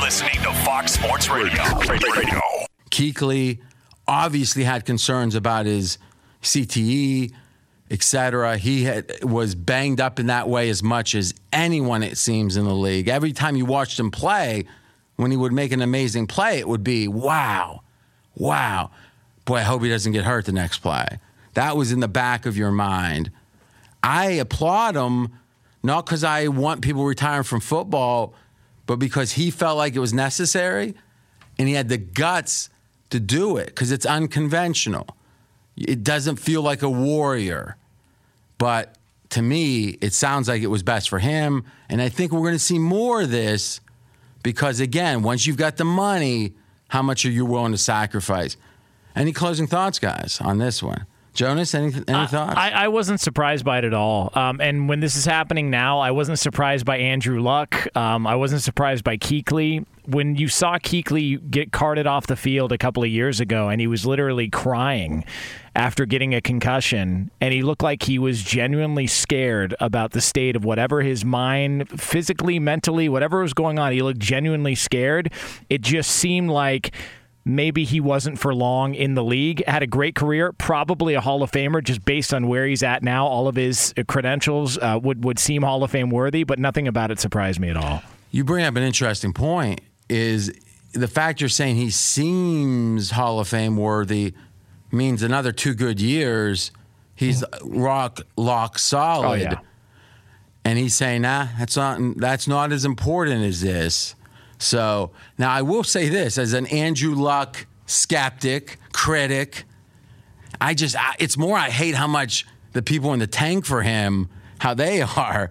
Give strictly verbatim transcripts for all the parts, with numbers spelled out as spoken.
listening to Fox Sports Radio. Radio. Kuechly obviously had concerns about his C T E, et cetera. He had, was banged up in that way as much as anyone, it seems, in the league. Every time you watched him play, when he would make an amazing play, it would be, wow, wow. Boy, I hope he doesn't get hurt the next play. That was in the back of your mind. I applaud him, not because I want people retiring from football, but because he felt like it was necessary, and he had the guts to do it because it's unconventional. It doesn't feel like a warrior. But to me, it sounds like it was best for him, and I think we're going to see more of this because, again, once you've got the money, how much are you willing to sacrifice? Any closing thoughts, guys, on this one? Jonas, any, any I, thoughts? I, I wasn't surprised by it at all. Um, and when this is happening now, I wasn't surprised by Andrew Luck. Um, I wasn't surprised by Kuechly. When you saw Kuechly get carted off the field a couple of years ago, and he was literally crying after getting a concussion, and he looked like he was genuinely scared about the state of whatever his mind, physically, mentally, whatever was going on, he looked genuinely scared. It just seemed like maybe he wasn't for long in the league. Had a great career, probably a Hall of Famer, just based on where he's at now. All of his credentials uh, would, would seem Hall of Fame worthy, but nothing about it surprised me at all. You bring up an interesting point, is the fact you're saying he seems Hall of Fame worthy means another two good years, he's rock, lock solid. Oh, yeah. And he's saying, nah, that's not, that's not as important as this. So now I will say this as an Andrew Luck skeptic, critic. I just, I, it's more I hate how much the people in the tank for him, how they are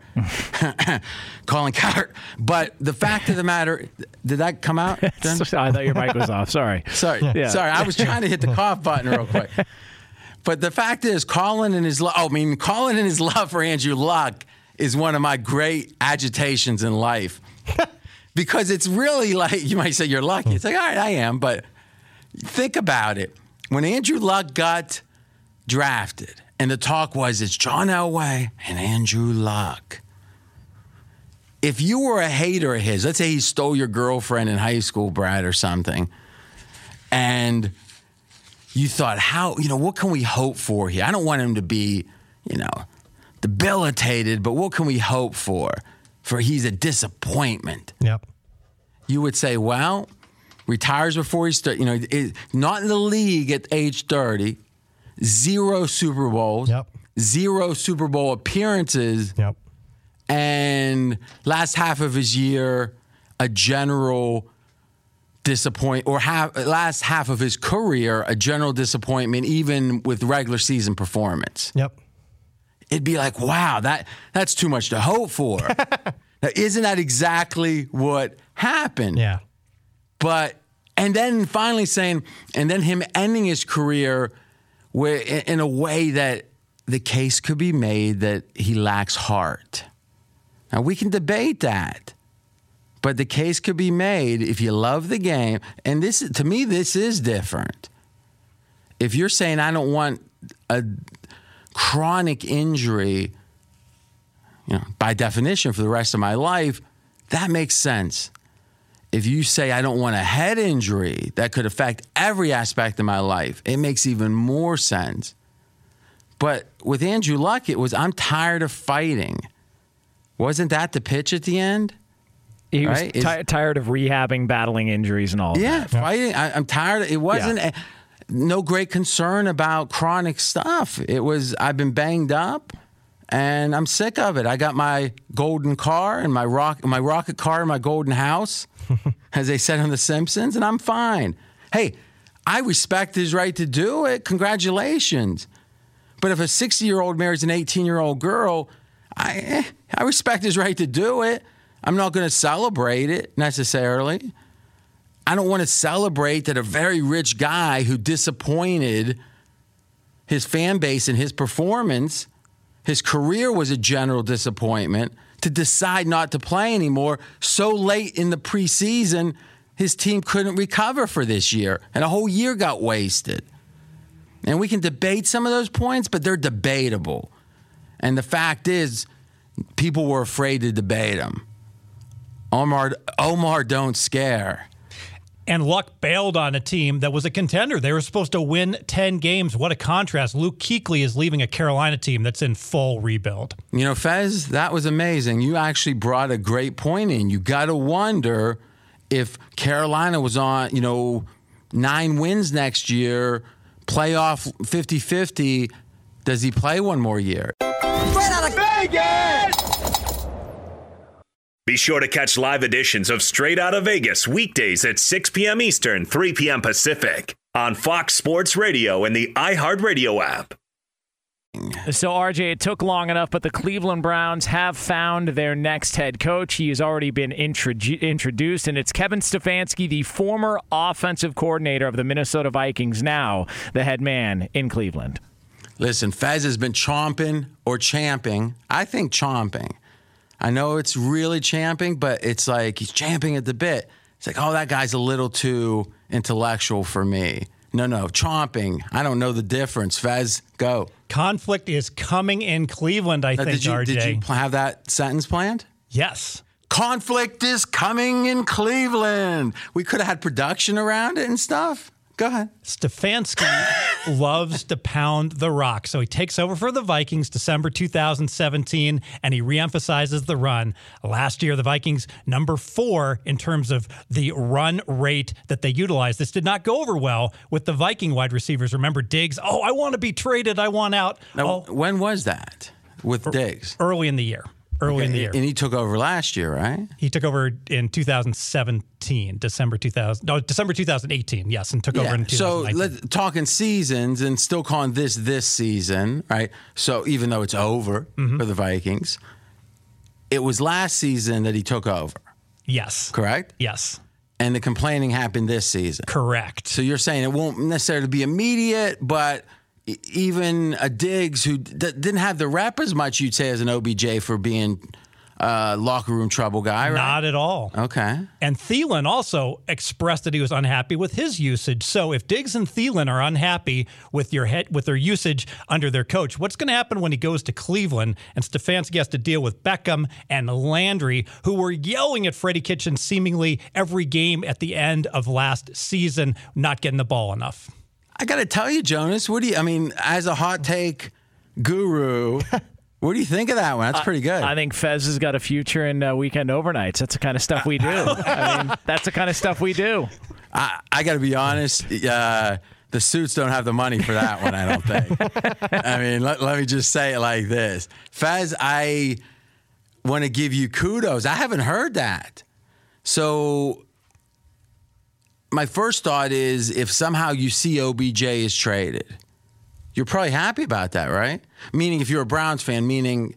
calling Coward. But the fact of the matter, did that come out? I thought your mic was off. Sorry. Sorry. Yeah. Sorry. I was trying to hit the cough button real quick. But the fact is, Colin and his love, oh, I mean, Colin and his love for Andrew Luck is one of my great agitations in life. Because it's really like, you might say you're lucky. It's like, all right, I am. But think about it. When Andrew Luck got drafted, and the talk was it's John Elway and Andrew Luck. If you were a hater of his, let's say he stole your girlfriend in high school, Brad, or something, and you thought, how, you know, what can we hope for here? I don't want him to be, you know, debilitated, but what can we hope for? For he's a disappointment. Yep. You would say, well, retires before he starts, you know, it, not in the league at age thirty, zero Super Bowls, yep. zero Super Bowl appearances, yep. and last half of his year, a general disappointment, or half, last half of his career, a general disappointment, even with regular season performance. Yep. It'd be like, wow, that that's too much to hope for. Now, isn't that exactly what happened? Yeah. But, and then finally saying, and then him ending his career where, in a way that the case could be made that he lacks heart. Now, we can debate that. But the case could be made if you love the game. And this, to me, this is different. If you're saying, I don't want a chronic injury, you know, by definition for the rest of my life, that makes sense. If you say I don't want a head injury that could affect every aspect of my life, it makes even more sense. But with Andrew Luck, it was, I'm tired of fighting. Wasn't that the pitch at the end? He was right? t- tired of rehabbing, battling injuries and all yeah, that. fighting. I, I'm tired. It wasn't Yeah. a, no great concern about chronic stuff. It was, I've been banged up, and I'm sick of it. I got my golden car and my rock, my rocket car and my golden house, as they said on The Simpsons, and I'm fine. Hey, I respect his right to do it. Congratulations. But if a sixty-year-old marries an eighteen-year-old girl, I eh, I respect his right to do it. I'm not going to celebrate it necessarily. I don't want to celebrate that a very rich guy who disappointed his fan base and his performance, his career was a general disappointment, to decide not to play anymore so late in the preseason, his team couldn't recover for this year, and a whole year got wasted. And we can debate some of those points, but they're debatable. And the fact is, people were afraid to debate them Omar, Omar, don't scare. And Luck bailed on a team that was a contender. They were supposed to win ten games. What a contrast. Luke Kuechly is leaving a Carolina team that's in full rebuild. You know, Fez, that was amazing. You actually brought a great point in. You got to wonder if Carolina was on, you know, nine wins next year, playoff fifty-fifty, does he play one more year? Straight out of Vegas! Be sure to catch live editions of Straight Outta Vegas weekdays at six p.m. Eastern, three p.m. Pacific on Fox Sports Radio and the iHeartRadio app. So, R J, it took long enough, but the Cleveland Browns have found their next head coach. He has already been introdu- introduced, and it's Kevin Stefanski, the former offensive coordinator of the Minnesota Vikings, now the head man in Cleveland. Listen, Fez has been chomping or champing. I think chomping. I know it's really champing, but it's like he's champing at the bit. It's like, oh, that guy's a little too intellectual for me. No, no, chomping. I don't know the difference. Fez, go. Conflict is coming in Cleveland, I now, think, did you, R J. Did you have that sentence planned? Yes. Conflict is coming in Cleveland. We could have had production around it and stuff. Go ahead. Stefanski loves to pound the rock. So he takes over for the Vikings December two thousand seventeen, and he reemphasizes the run. Last year, the Vikings, number four in terms of the run rate that they utilized. This did not go over well with the Viking wide receivers. Remember Diggs? Oh, I want to be traded. I want out. Now, oh, when was that with Diggs? Early in the year. Early okay, in the year. And he took over last year, right? He took over in two thousand seventeen, December two thousand. No, December two thousand eighteen, yes, and took yeah. over in two thousand nineteen. So let's, talking seasons and still calling this this season, right? So even though it's over mm-hmm. for the Vikings, it was last season that he took over. Yes. Correct? Yes. And the complaining happened this season. Correct. So you're saying it won't necessarily be immediate, but even a Diggs who d- didn't have the rep as much, you'd say, as an O B J for being a locker room trouble guy, right? Not at all. Okay. And Thielen also expressed that he was unhappy with his usage. So if Diggs and Thielen are unhappy with your head, with their usage under their coach, what's going to happen when he goes to Cleveland and Stefanski has to deal with Beckham and Landry, who were yelling at Freddie Kitchens seemingly every game at the end of last season, not getting the ball enough? I got to tell you, Jonas, what do you, I mean, as a hot take guru, what do you think of that one? That's pretty good. I, I think Fez has got a future in uh, weekend overnights. That's the kind of stuff we do. I mean, that's the kind of stuff we do. I, I got to be honest, uh, the suits don't have the money for that one, I don't think. I mean, let, let me just say it like this. Fez, I want to give you kudos. I haven't heard that. So my first thought is if somehow you see O B J is traded, you're probably happy about that, right? Meaning if you're a Browns fan, meaning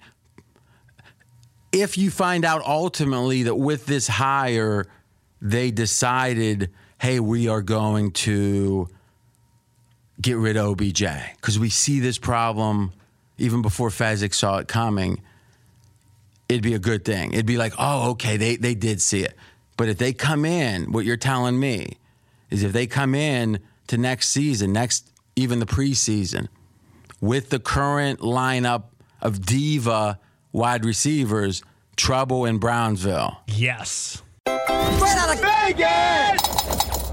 if you find out ultimately that with this hire, they decided, hey, we are going to get rid of O B J because we see this problem even before Fezzik saw it coming, it'd be a good thing. It'd be like, oh, okay, they, they did see it. But if they come in, what you're telling me is if they come in to next season, next even the preseason, with the current lineup of diva wide receivers, trouble in Brownsville. Yes. Straight out of Vegas!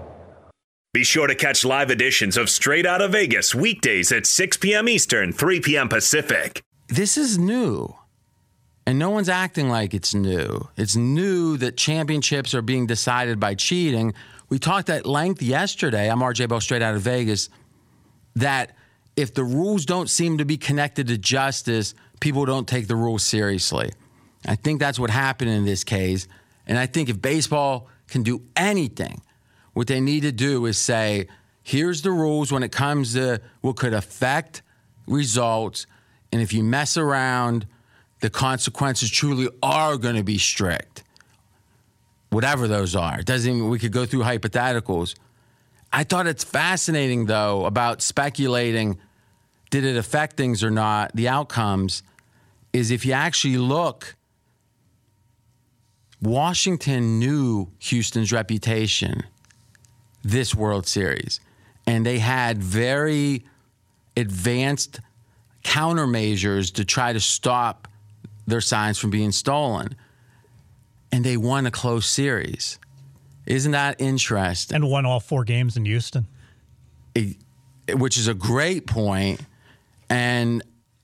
Be sure to catch live editions of Straight Outta Vegas weekdays at six p.m. Eastern, three p.m. Pacific. This is new. And no one's acting like it's new. It's new that championships are being decided by cheating. We talked at length yesterday, I'm R J Bell, Straight Outta Vegas, that if the rules don't seem to be connected to justice, people don't take the rules seriously. I think that's what happened in this case. And I think if baseball can do anything, what they need to do is say, here's the rules when it comes to what could affect results. And if you mess around, the consequences truly are going to be strict. Whatever those are. It doesn't even, we could go through hypotheticals. I thought it's fascinating, though, about speculating, did it affect things or not? The outcomes is if you actually look, Washington knew Houston's reputation this World Series, and they had very advanced countermeasures to try to stop their signs from being stolen. and they won a close series. Isn't that interesting? And won all four games in Houston. It, which is a great point. And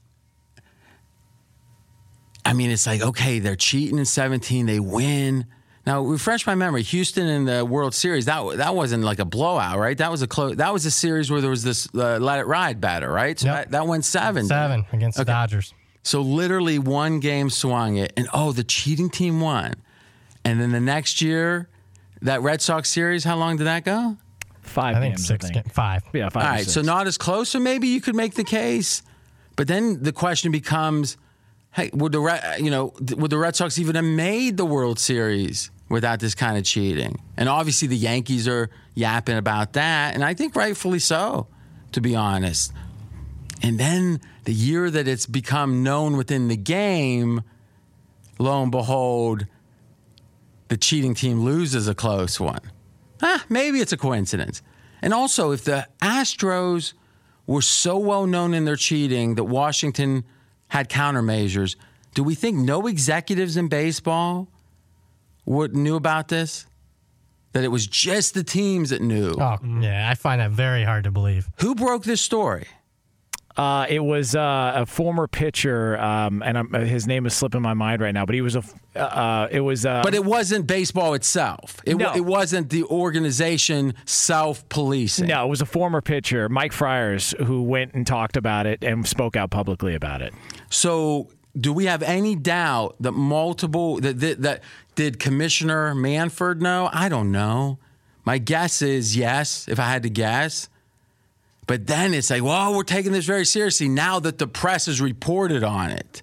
I mean, it's like, okay, they're cheating in seventeen, they win. Now, refresh my memory. Houston in the World Series, that that wasn't like a blowout, right? That was a close. That was a series where there was this uh, let it ride batter, right? So yep. that, that went seven. Seven against okay. the Dodgers. So literally one game swung it, and oh, the cheating team won. And then the next year, that Red Sox series, how long did that go? Five I think games, six, I think. five. Yeah, five. All or right, six. so not as close, or maybe you could make the case. But then the question becomes, hey, would the Red, you know, would the Red Sox even have made the World Series without this kind of cheating? And obviously the Yankees are yapping about that, and I think rightfully so, to be honest. And then the year that it's become known within the game, lo and behold, the cheating team loses a close one. Huh, maybe it's a coincidence. And also, if the Astros were so well known in their cheating that Washington had countermeasures, do we think no executives in baseball would knew about this? That it was just the teams that knew? Oh, yeah, I find that very hard to believe. Who broke this story? Uh, it was uh, a former pitcher, um, and I'm, his name is slipping my mind right now. But he was a. Uh, it was. Uh, But it wasn't baseball itself. It, No. it wasn't the organization self-policing. no, it was a former pitcher, Mike Friars, who went and talked about it and spoke out publicly about it. So, do we have any doubt that multiple that that, that did Commissioner Manfred know? I don't know. My guess is yes. If I had to guess. But then it's like, well, we're taking this very seriously now that the press has reported on it.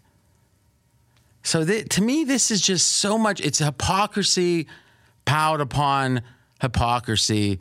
So th- to me, this is just so much. It's hypocrisy piled upon hypocrisy.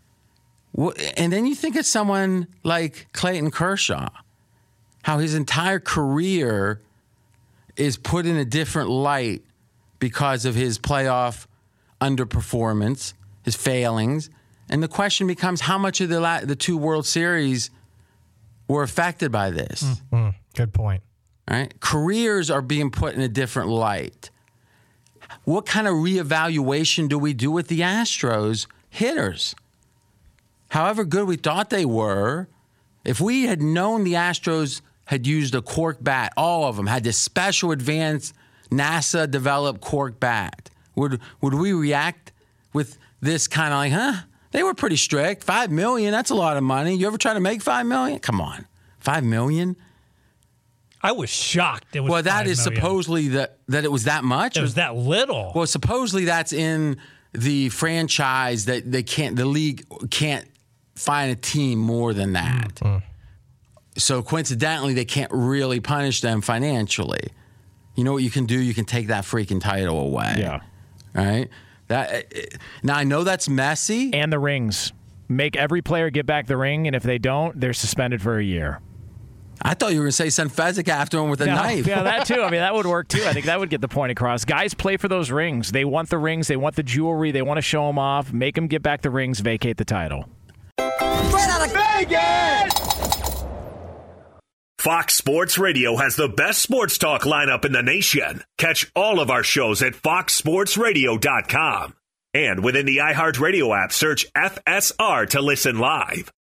And then you think of someone like Clayton Kershaw, how his entire career is put in a different light because of his playoff underperformance, his failings. And the question becomes, how much of the la- the two World Series were affected by this? Mm, good point. Right? Careers are being put in a different light. What kind of reevaluation do we do with the Astros hitters? However good we thought they were, if we had known the Astros had used a cork bat, all of them had this special advanced NASA-developed cork bat, would would we react with this kind of like, huh? They were pretty strict. Five million, that's a lot of money. You ever try to make five million? Come on. Five million? I was shocked. It was Well, that five is million. supposedly that, that it was that much? It was that little. Well, supposedly that's in the franchise that they can't, the league can't find a team more than that. Mm-hmm. So coincidentally, they can't really punish them financially. You know what you can do? You can take that freaking title away. Yeah. Right? That now I know that's messy. And the rings. Make every player get back the ring, and if they don't, they're suspended for a year. I thought you were going to say send Fezzik after him with a yeah, knife. Yeah, that too. I mean, that would work too. I think that would get the point across. Guys play for those rings. They want the rings. They want the jewelry. They want to show them off. Make them get back the rings. Vacate the title. Straight out of Vegas! Fox Sports Radio has the best sports talk lineup in the nation. Catch all of our shows at fox sports radio dot com. And within the iHeartRadio app, search F S R to listen live.